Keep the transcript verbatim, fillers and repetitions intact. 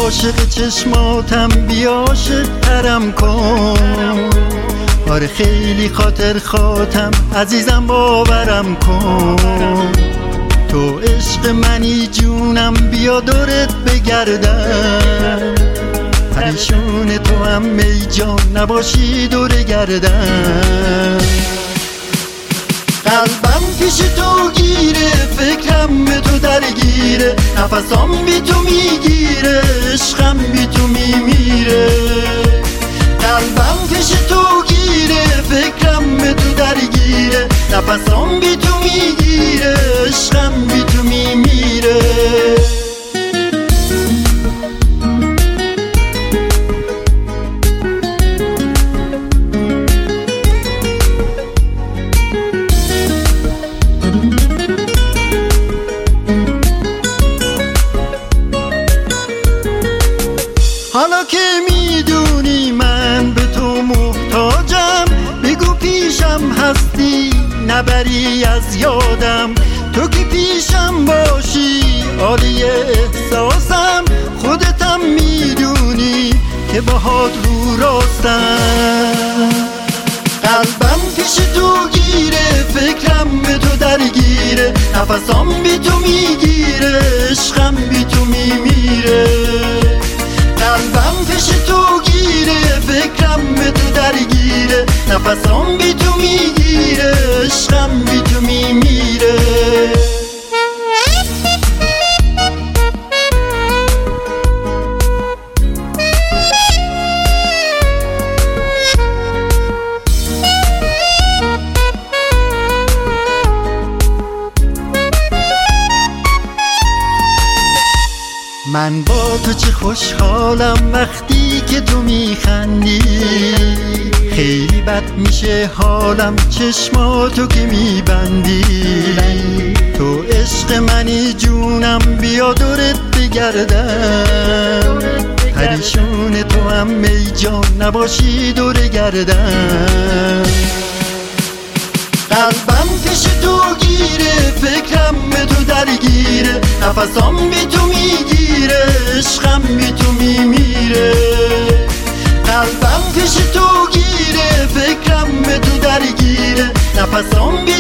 عاشق چشماتم، بیا عاشق‌ترم کن. آره خیلی خاطر خاطم عزیزم، باورم کن. تو عشق منی جونم، بیا دورت بگردم. پریشون تو هم می جان، نباشی دور گردم. قلبم پیش تو گیره، فکرم به تو درگیره، نفسام بی تو میگیره، عشقم بی تو میمیره. قلبم پیش تو گیره، فکرم به تو درگیره، نفسام بی تو میگیره، عشقم بی تو میمیره. حالا که میدونی من به تو محتاجم، بگو پیشم هستی نبری از یادم. تو که پیشم باشی عالی احساسم، خودتم میدونی که باهات رو راستم. قلبم پیش تو گیره، فکرم به تو درگیره، نفسام بی تو میگیره، عشقم بی تو میمیره. قلبم پیش تو گیره، فکرم به تو درگیره، نفسام بی تو میگیره، عشقم بی تو میمیره. من با تو چه خوشحالم وقتی که تو میخندی، خیلی بد میشه حالم چشماتو که میبندی. تو عشق منی جونم، بیا دورت بگردم. پریشون تو هم می جان، نباشی دور گردم. قلبم پیش تو گیره، فکرم به تو درگیره، نفسام بی تو میگیره، عشقم بی تو میمیره. قلبم پیش تو گیره، فکرم به تو درگیره، نفسام بی